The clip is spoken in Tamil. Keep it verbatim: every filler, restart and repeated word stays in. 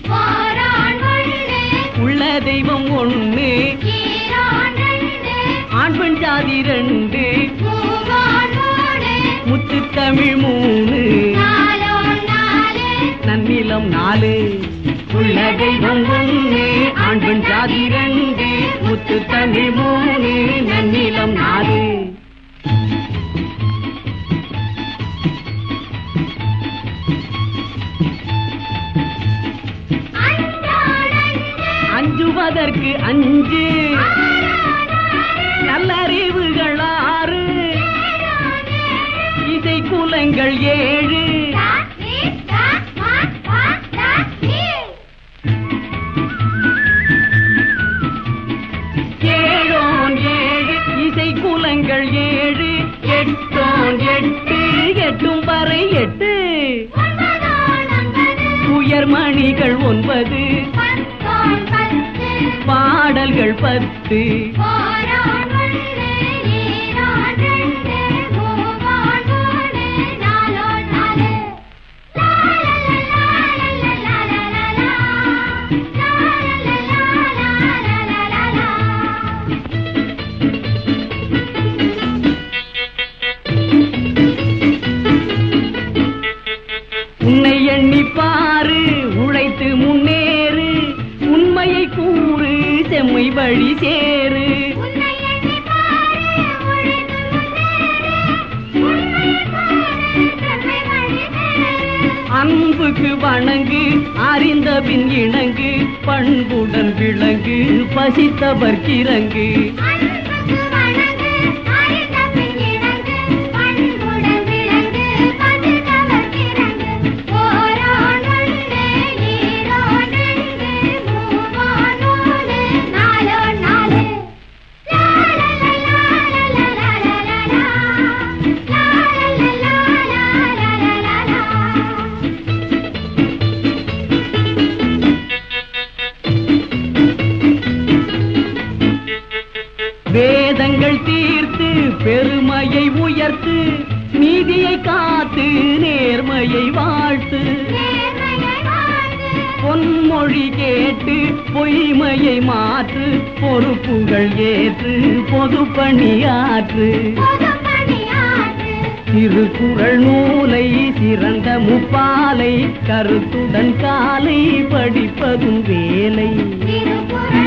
உள்ள தெய்வம் ஒண்ணு ஆண் பெண் ஜாதி ரெண்டு முத்து தமிழ் மூணு நன்னிலம் நாலு உள்ள தெய்வம் ஒண்ணு ஆண் பெண் ஜாதி ரெண்டு முத்து தமிழ் மூணு நன்னிலம் நாலு அஞ்சுவதற்கு அஞ்சு நல்லறிவுகள் ஆறு இசை குலங்கள் ஏழு ஏழோன் ஏழு இசை குலங்கள் ஏழு எட்டோன் எட்டு எட்டும் வரை எட்டு உயர்மணிகள் ஒன்பது பாடல்கள் பத்து உன்னை எண்ணி பாரு உழைத்து முன்னேறு உண்மையை கூறு செம்மை வழி சேரு அன்புக்கு வணங்கு அறிந்த பின் இணங்கு பண்புடன் விளங்கு பசித்தவர் கிறங்கு வேதங்கள் தீர்த்து பெருமையை உயர்த்து நீதியை காத்து நேர்மையை வாழ்த்து பொன்மொழி கேட்டு பொய்மையை மாற்று பொறுப்புகள் ஏற்று பொது பணியாற்று திருக்குறள் நூலை சிறந்த முப்பாலை கருத்துடன் காலை படிப்பதும் வேலை.